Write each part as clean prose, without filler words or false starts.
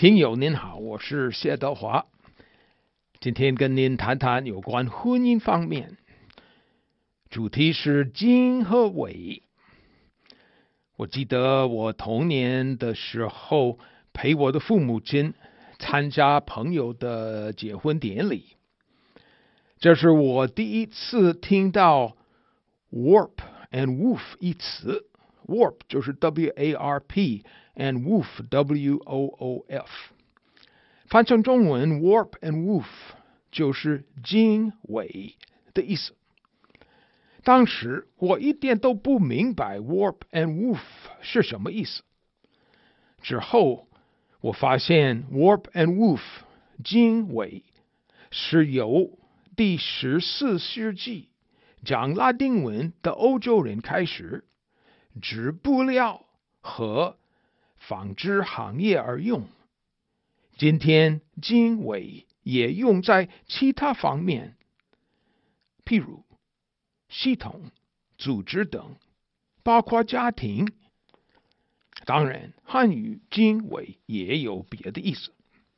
听友您好，我是谢德华，今天跟您谈谈有关婚姻方面，主题是经和纬。我记得我童年的时候陪我的父母亲参加朋友的结婚典礼，这是我第一次听到 warp and woof 一词。warp 就是 W-A-R-P and woof W-O-O-F， 翻成中文 warp and woof 就是经纬的意思。当时我一点都不明白 warp and woof 是什么意思。之后我发现 warp and woof 经纬是由第14世纪讲拉丁文的欧洲人开始，指布料和纺织行业而用。今天经纬也用在其他方面，譬如系统、组织等，包括家庭。当然，汉语经纬也有别的意思。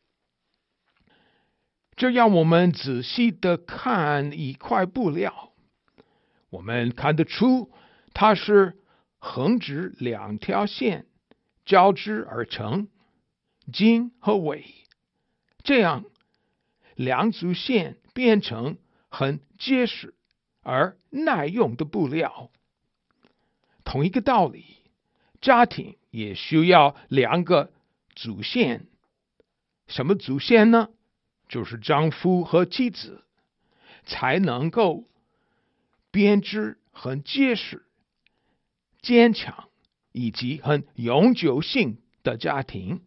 这让我们仔细的看一块布料，我们看得出它是横直两条线交织而成，经和纬，这样两组线变成很结实而耐用的布料。同一个道理，家庭也需要两个主线。什么主线呢？就是丈夫和妻子，才能够编织很结实、坚强以及很永久性的家庭。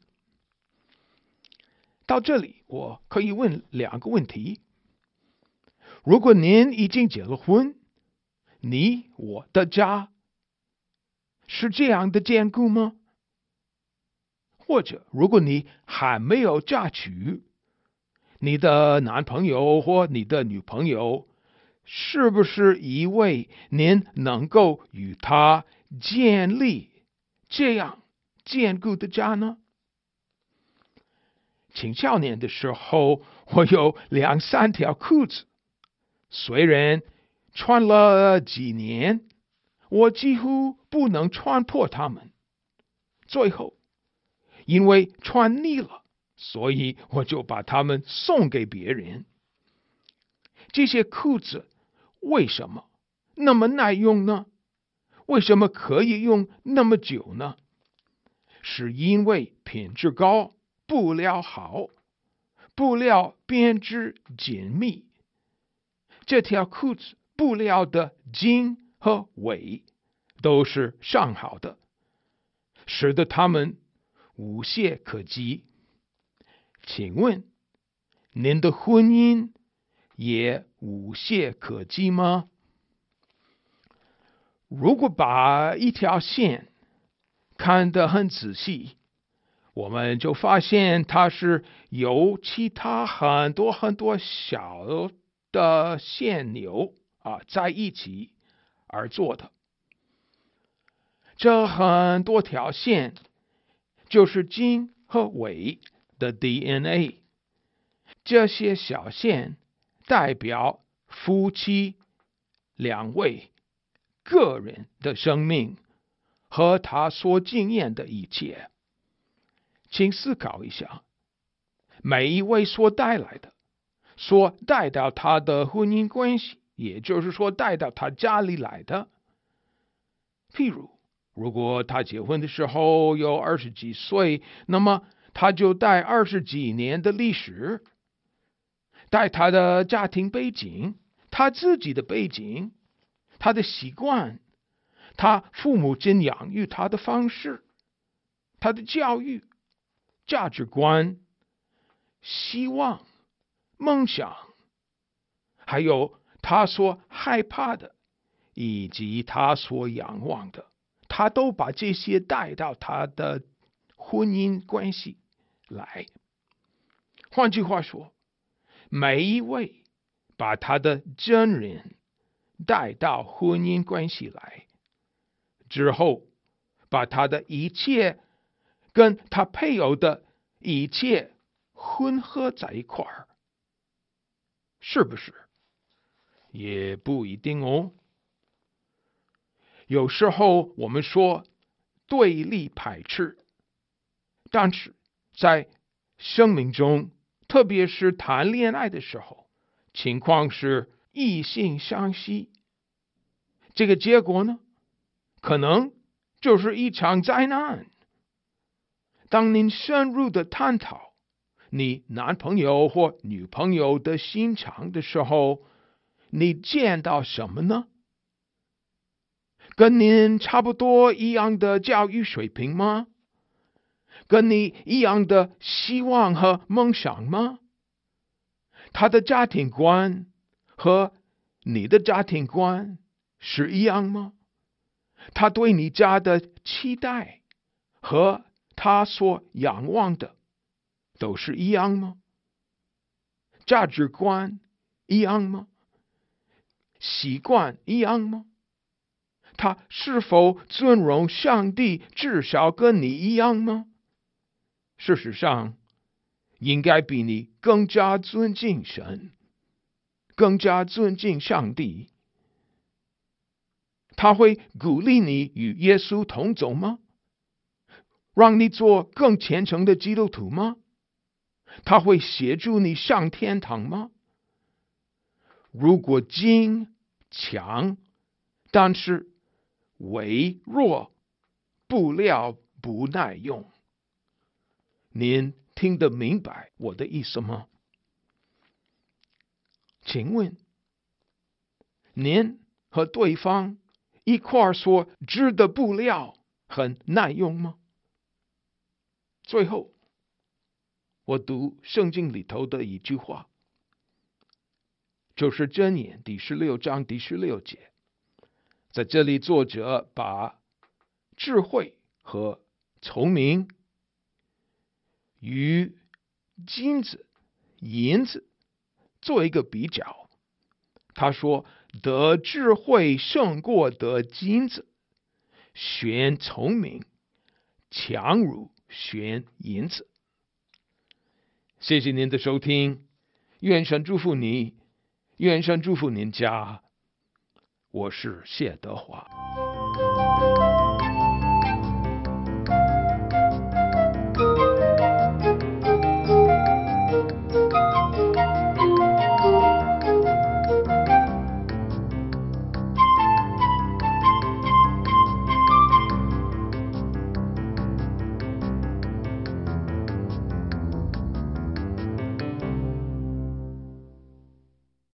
到这里，我可以问两个问题：如果您已经结了婚，你我的家是这样的坚固吗？或者，如果你还没有嫁娶，你的男朋友或你的女朋友是不是以为您能够与他建立这样坚固的家呢？青少年的时候，我有2、3条裤子，虽然穿了几年，我几乎不能穿破它们。最后，因为穿腻了，所以我就把它们送给别人。这些裤子为什么那么耐用呢？为什么可以用那么久呢？是因为品质高，布料好，布料编织紧密。这条裤子布料的经和纬都是上好的，使得它们无懈可击。请问您的婚姻也无懈可击吗？如果把一条线看得很仔细，我们就发现它是由其他很多小的线纽在一起而做的。这很多条线就是经和纬的 DNA， 这些小线代表夫妻2位个人的生命和他所经验的一切。请思考一下，每一位所带到他的婚姻关系，也就是说带到他家里来的。譬如，如果他结婚的时候有20几岁，那么他就带20几年的历史，带他的家庭背景，他自己的背景，他的习惯，他父母亲养育他的方式，他的教育、价值观、希望、梦想，还有他所害怕的以及他所仰望的，他都把这些带到他的婚姻关系来。换句话说，每一位把他的真人带到婚姻关系来之后，把他的一切跟他配偶的一切混合在一块儿，是不是？也不一定哦。有时候我们说对立排斥，但是在生命中，特别是谈恋爱的时候，情况是异性相吸。这个结果呢，可能就是一场灾难。当您深入的探讨你男朋友或女朋友的心肠的时候，你见到什么呢？跟您差不多一样的教育水平吗？跟你一样的希望和梦想吗？他的家庭观和你的家庭观是一样吗？他对你家的期待和他所仰望的都是一样吗？价值观一样吗？习惯一样吗？他是否尊荣上帝至少跟你一样吗？事实上，应该比你更加尊敬神，更加尊敬上帝。他会鼓励你与耶稣同走吗？让你做更虔诚的基督徒吗？他会协助你上天堂吗？如果金强，但是微弱，不料不耐用，您听得明白我的意思吗？请问，您和对方一块所织的布料很耐用吗？最后，我读圣经里头的一句话，就是箴言第16章第16节。在这里，作者把智慧和聪明与金子、银子做一个比较。他说，得智慧胜过得金子，选聪明强如选银子。谢谢您的收听，愿神祝福你，愿神祝福您家。我是谢德华。